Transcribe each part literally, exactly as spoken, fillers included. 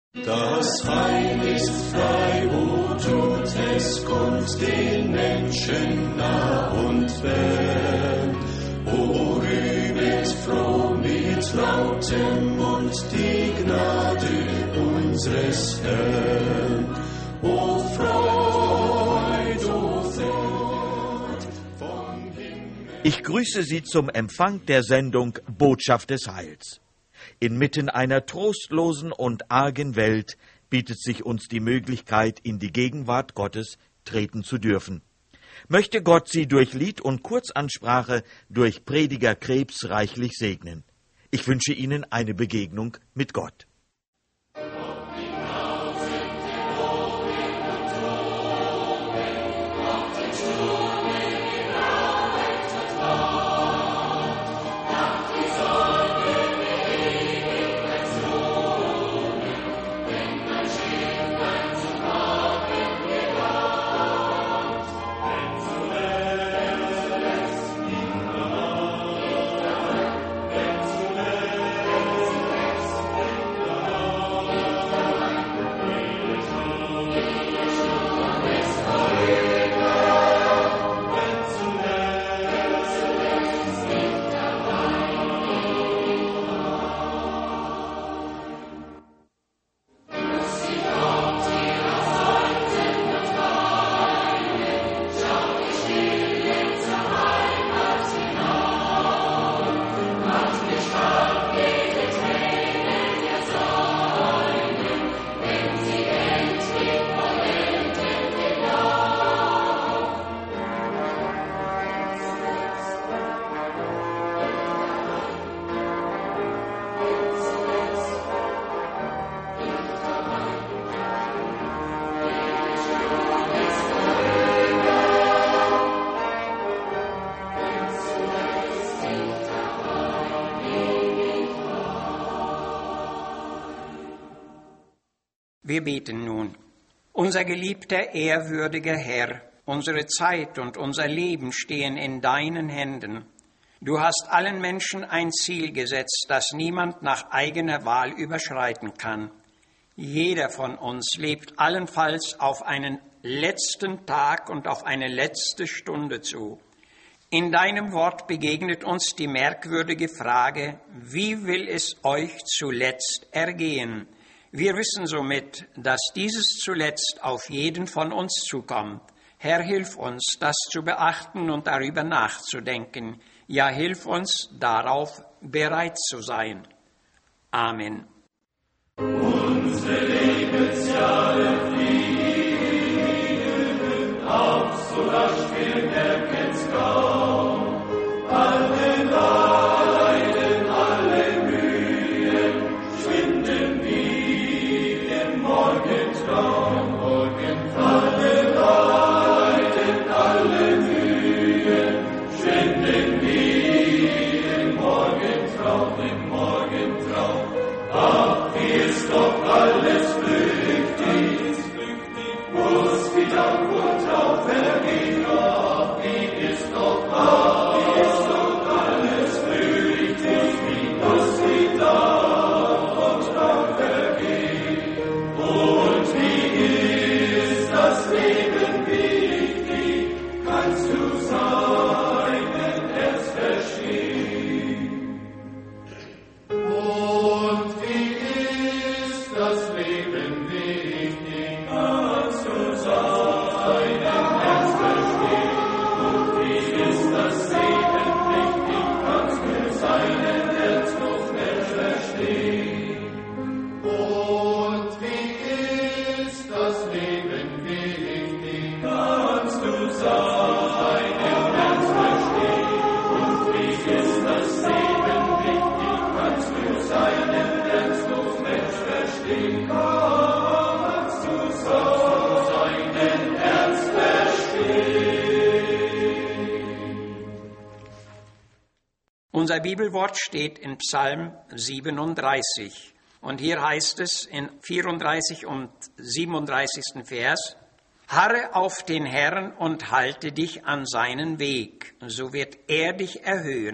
Das Heil ist frei, wo tut es kund den Menschen nah und fern. O rühmet froh mit lautem Mund die Gnade unseres Herrn. O Freud, o Freud vom Himmel. Ich grüße Sie zum Empfang der Sendung Botschaft des Heils. Inmitten einer trostlosen und argen Welt bietet sich uns die Möglichkeit, in die Gegenwart Gottes treten zu dürfen. Möchte Gott Sie durch Lied und Kurzansprache durch Prediger Krebs reichlich segnen. Ich wünsche Ihnen eine Begegnung mit Gott. Wir beten nun. Unser geliebter, ehrwürdiger Herr, unsere Zeit und unser Leben stehen in deinen Händen. Du hast allen Menschen ein Ziel gesetzt, das niemand nach eigener Wahl überschreiten kann. Jeder von uns lebt allenfalls auf einen letzten Tag und auf eine letzte Stunde zu. In deinem Wort begegnet uns die merkwürdige Frage, wie will es euch zuletzt ergehen? Wir wissen somit, dass dieses zuletzt auf jeden von uns zukommt. Herr, hilf uns, das zu beachten und darüber nachzudenken. Ja, hilf uns, darauf bereit zu sein. Amen. Unsere Lebensjahre fliegen auf, so rasch wir merken's kaum. Alle Leiden, alle Mühen schwinden wie im Morgentraum. Alle Leiden, alle Mühen schwinden wie im Morgentraum, im Morgentraum. Ach, wie ist doch alles flüchtig, muss wieder kurz drauf vergehen. Ach, wie ist doch, ach, wie ist doch alles flüchtig, muss wieder kurz drauf vergehen. Und wie ist das Leben wichtig, kannst du seinen erst verstehen. Und wie ist das Leben wichtig, kannst du seinen erst verstehen. Und wie ist das Leben wichtig, kannst du seinen erst noch mehr verstehen. Und wie ist das Leben wichtig, kannst du seinen erst verstehen. Und wie ist das Leben wichtig, kannst du seinen erst noch mehr verstehen. Kannst du seinen erst verstehen. Unser Bibelwort steht in Psalm siebenunddreißig. Und hier heißt es in vierunddreißig und siebenunddreißigsten Vers, Harre auf den Herrn und halte dich an seinen Weg, so wird er dich erhöhen.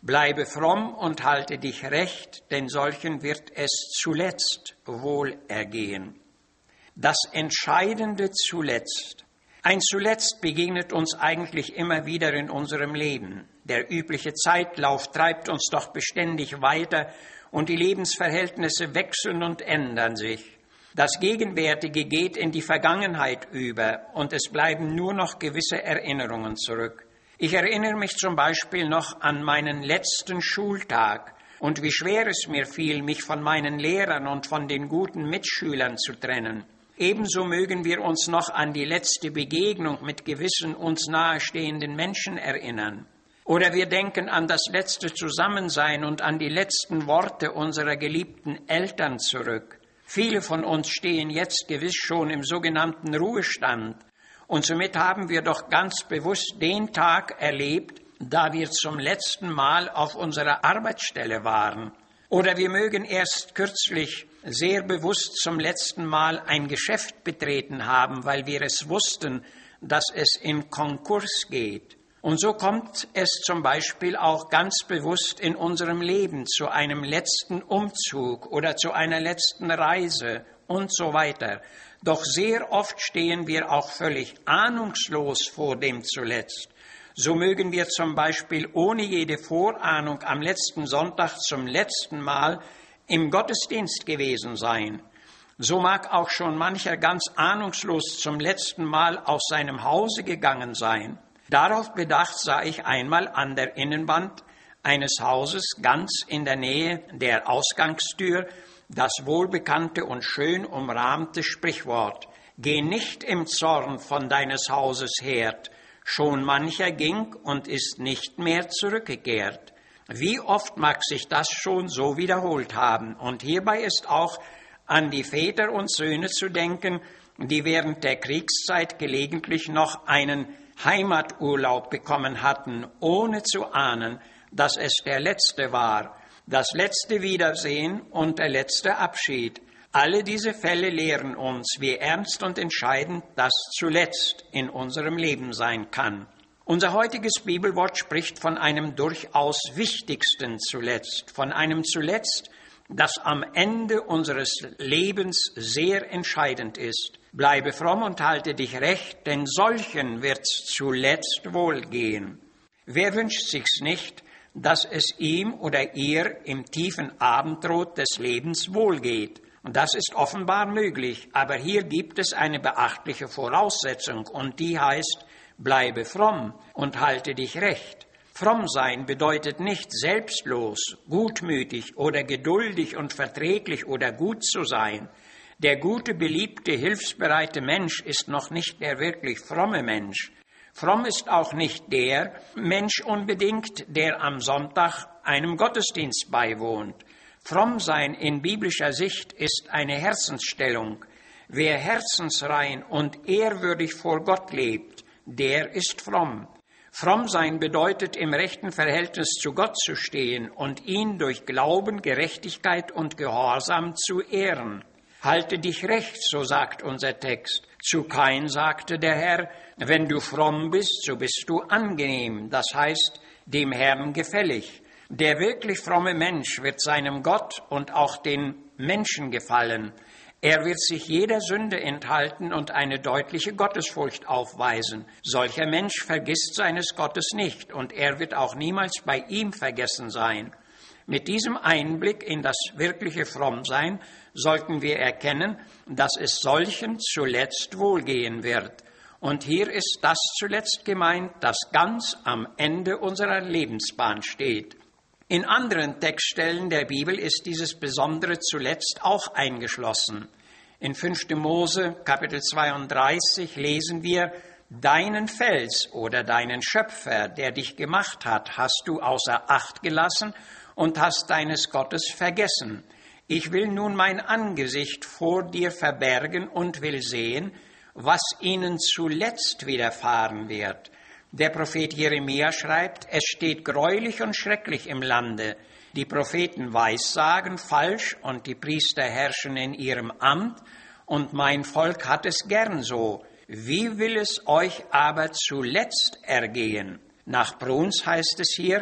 Bleibe fromm und halte dich recht, denn solchen wird es zuletzt wohl ergehen. Das Entscheidende zuletzt. Ein Zuletzt begegnet uns eigentlich immer wieder in unserem Leben. Der übliche Zeitlauf treibt uns doch beständig weiter und die Lebensverhältnisse wechseln und ändern sich. Das Gegenwärtige geht in die Vergangenheit über und es bleiben nur noch gewisse Erinnerungen zurück. Ich erinnere mich zum Beispiel noch an meinen letzten Schultag und wie schwer es mir fiel, mich von meinen Lehrern und von den guten Mitschülern zu trennen. Ebenso mögen wir uns noch an die letzte Begegnung mit gewissen uns nahestehenden Menschen erinnern. Oder wir denken an das letzte Zusammensein und an die letzten Worte unserer geliebten Eltern zurück. Viele von uns stehen jetzt gewiss schon im sogenannten Ruhestand. Und somit haben wir doch ganz bewusst den Tag erlebt, da wir zum letzten Mal auf unserer Arbeitsstelle waren. Oder wir mögen erst kürzlich sehr bewusst zum letzten Mal ein Geschäft betreten haben, weil wir es wussten, dass es in Konkurs geht. Und so kommt es zum Beispiel auch ganz bewusst in unserem Leben zu einem letzten Umzug oder zu einer letzten Reise und so weiter. Doch sehr oft stehen wir auch völlig ahnungslos vor dem zuletzt. So mögen wir zum Beispiel ohne jede Vorahnung am letzten Sonntag zum letzten Mal im Gottesdienst gewesen sein. So mag auch schon mancher ganz ahnungslos zum letzten Mal aus seinem Hause gegangen sein. Darauf bedacht sah ich einmal an der Innenwand eines Hauses ganz in der Nähe der Ausgangstür das wohlbekannte und schön umrahmte Sprichwort: Geh nicht im Zorn von deines Hauses Herd, schon mancher ging und ist nicht mehr zurückgekehrt. Wie oft mag sich das schon so wiederholt haben? Und hierbei ist auch an die Väter und Söhne zu denken, die während der Kriegszeit gelegentlich noch einen Heimaturlaub bekommen hatten, ohne zu ahnen, dass es der letzte war, das letzte Wiedersehen und der letzte Abschied. Alle diese Fälle lehren uns, wie ernst und entscheidend das zuletzt in unserem Leben sein kann. Unser heutiges Bibelwort spricht von einem durchaus wichtigsten Zuletzt, von einem Zuletzt, das am Ende unseres Lebens sehr entscheidend ist. Bleibe fromm und halte dich recht, denn solchen wird's zuletzt wohlgehen. Wer wünscht sich's nicht, dass es ihm oder ihr im tiefen Abendrot des Lebens wohlgeht? Und das ist offenbar möglich, aber hier gibt es eine beachtliche Voraussetzung und die heißt, bleibe fromm und halte dich recht. Fromm sein bedeutet nicht selbstlos, gutmütig oder geduldig und verträglich oder gut zu sein. Der gute, beliebte, hilfsbereite Mensch ist noch nicht der wirklich fromme Mensch. Fromm ist auch nicht der Mensch unbedingt, der am Sonntag einem Gottesdienst beiwohnt. Fromm sein in biblischer Sicht ist eine Herzensstellung. Wer herzensrein und ehrwürdig vor Gott lebt, der ist fromm. Fromm sein bedeutet, im rechten Verhältnis zu Gott zu stehen und ihn durch Glauben, Gerechtigkeit und Gehorsam zu ehren. Halte dich recht, so sagt unser Text. Zu Kain sagte der Herr, wenn du fromm bist, so bist du angenehm, das heißt, dem Herrn gefällig. Der wirklich fromme Mensch wird seinem Gott und auch den Menschen gefallen. Er wird sich jeder Sünde enthalten und eine deutliche Gottesfurcht aufweisen. Solcher Mensch vergisst seines Gottes nicht und er wird auch niemals bei ihm vergessen sein. Mit diesem Einblick in das wirkliche Frommsein sollten wir erkennen, dass es solchen zuletzt wohlgehen wird. Und hier ist das zuletzt gemeint, das ganz am Ende unserer Lebensbahn steht. In anderen Textstellen der Bibel ist dieses Besondere zuletzt auch eingeschlossen. In fünfter Mose, Kapitel zweiunddreißig, lesen wir, deinen Fels oder deinen Schöpfer, der dich gemacht hat, hast du außer Acht gelassen und hast deines Gottes vergessen. Ich will nun mein Angesicht vor dir verbergen und will sehen, was ihnen zuletzt widerfahren wird. Der Prophet Jeremia schreibt, es steht greulich und schrecklich im Lande. Die Propheten weissagen falsch und die Priester herrschen in ihrem Amt und mein Volk hat es gern so. Wie will es euch aber zuletzt ergehen? Nach Bruns heißt es hier,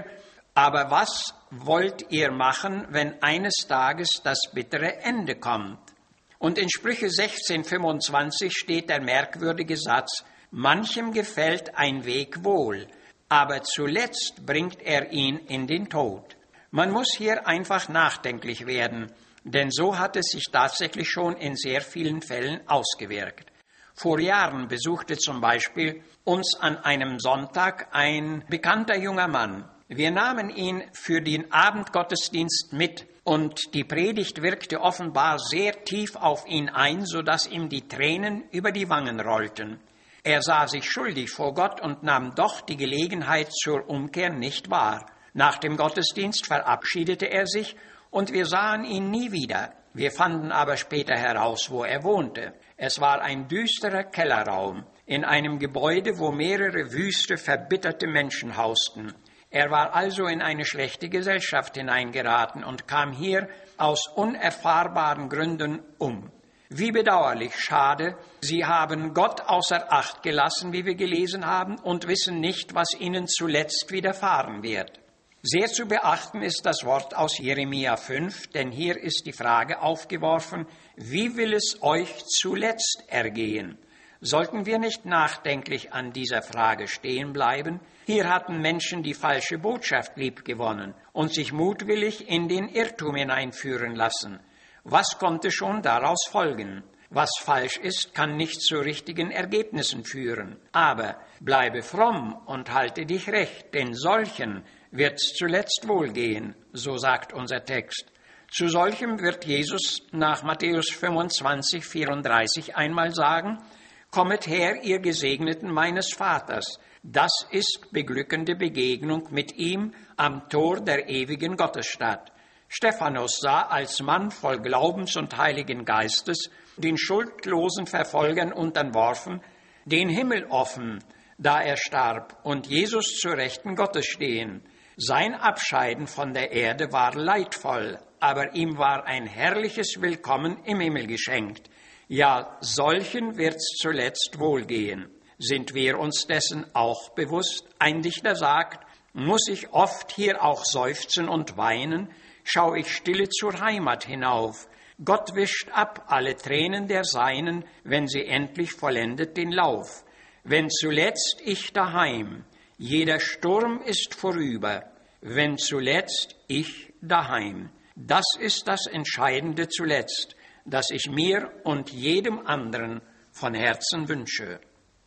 Aber was wollt ihr machen, wenn eines Tages das bittere Ende kommt? Und in Sprüche sechzehn fünfundzwanzig steht der merkwürdige Satz: Manchem gefällt ein Weg wohl, aber zuletzt bringt er ihn in den Tod. Man muss hier einfach nachdenklich werden, denn so hat es sich tatsächlich schon in sehr vielen Fällen ausgewirkt. Vor Jahren besuchte zum Beispiel uns an einem Sonntag ein bekannter junger Mann. Wir nahmen ihn für den Abendgottesdienst mit und die Predigt wirkte offenbar sehr tief auf ihn ein, sodass ihm die Tränen über die Wangen rollten. Er sah sich schuldig vor Gott und nahm doch die Gelegenheit zur Umkehr nicht wahr. Nach dem Gottesdienst verabschiedete er sich und wir sahen ihn nie wieder. Wir fanden aber später heraus, wo er wohnte. Es war ein düsterer Kellerraum in einem Gebäude, wo mehrere wüste, verbitterte Menschen hausten. Er war also in eine schlechte Gesellschaft hineingeraten und kam hier aus unerfahrbaren Gründen um. Wie bedauerlich, schade, sie haben Gott außer Acht gelassen, wie wir gelesen haben, und wissen nicht, was ihnen zuletzt widerfahren wird. Sehr zu beachten ist das Wort aus Jeremia fünf, denn hier ist die Frage aufgeworfen: Wie will es euch zuletzt ergehen? Sollten wir nicht nachdenklich an dieser Frage stehen bleiben? Hier hatten Menschen die falsche Botschaft liebgewonnen und sich mutwillig in den Irrtum hineinführen lassen. Was konnte schon daraus folgen? Was falsch ist, kann nicht zu richtigen Ergebnissen führen. Aber bleibe fromm und halte dich recht, denn solchen wird's zuletzt wohlgehen, so sagt unser Text. Zu solchem wird Jesus nach Matthäus fünfundzwanzig, vierunddreißig einmal sagen: Kommet her, ihr Gesegneten meines Vaters. Das ist beglückende Begegnung mit ihm am Tor der ewigen Gottesstadt. Stephanus sah als Mann voll Glaubens und Heiligen Geistes, den schuldlosen Verfolgern unterworfen, den Himmel offen, da er starb, und Jesus zu Rechten Gottes stehen. Sein Abscheiden von der Erde war leidvoll, aber ihm war ein herrliches Willkommen im Himmel geschenkt. Ja, solchen wird's zuletzt wohlgehen. Sind wir uns dessen auch bewusst? Ein Dichter sagt: Muss ich oft hier auch seufzen und weinen, schau ich stille zur Heimat hinauf. Gott wischt ab alle Tränen der Seinen, wenn sie endlich vollendet den Lauf. Wenn zuletzt ich daheim, jeder Sturm ist vorüber, wenn zuletzt ich daheim. Das ist das Entscheidende zuletzt, das ich mir und jedem anderen von Herzen wünsche.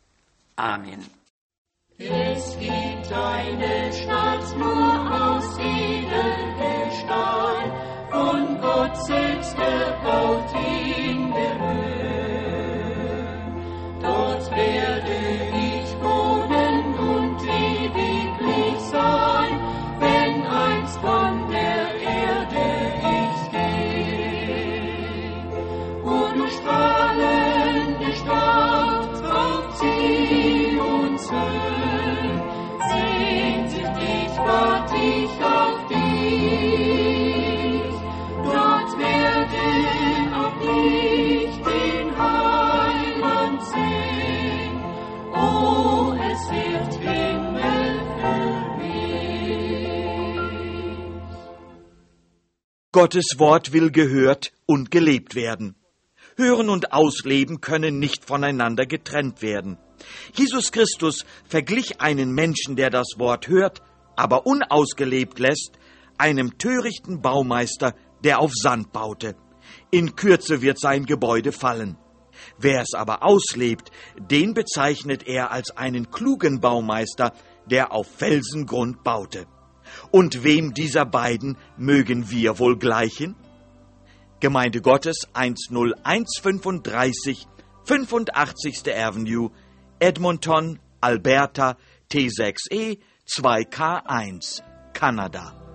Amen. Es gibt eine Stadt nur aus Edelgestein, von Gott selbst erbaut in der Höhe. Dort werde ich wohnen und ewiglich sein, wenn einst von der Erde ich gehe. Wo du strahlende Stadt auf Zion Höhen, sehnt sich dich, wart ich auf dich. Dort werde auch ich den Heiland sehen. Oh, es wird Himmel für mich. Gottes Wort will gehört und gelebt werden. Hören und Ausleben können nicht voneinander getrennt werden. Jesus Christus verglich einen Menschen, der das Wort hört, aber unausgelebt lässt, einem törichten Baumeister, der auf Sand baute. In Kürze wird sein Gebäude fallen. Wer es aber auslebt, den bezeichnet er als einen klugen Baumeister, der auf Felsengrund baute. Und wem dieser beiden mögen wir wohl gleichen? Gemeinde Gottes eins null eins fünfunddreißig, fünfundachtzigste Avenue, Edmonton, Alberta, T sechs E zwei K eins, Kanada.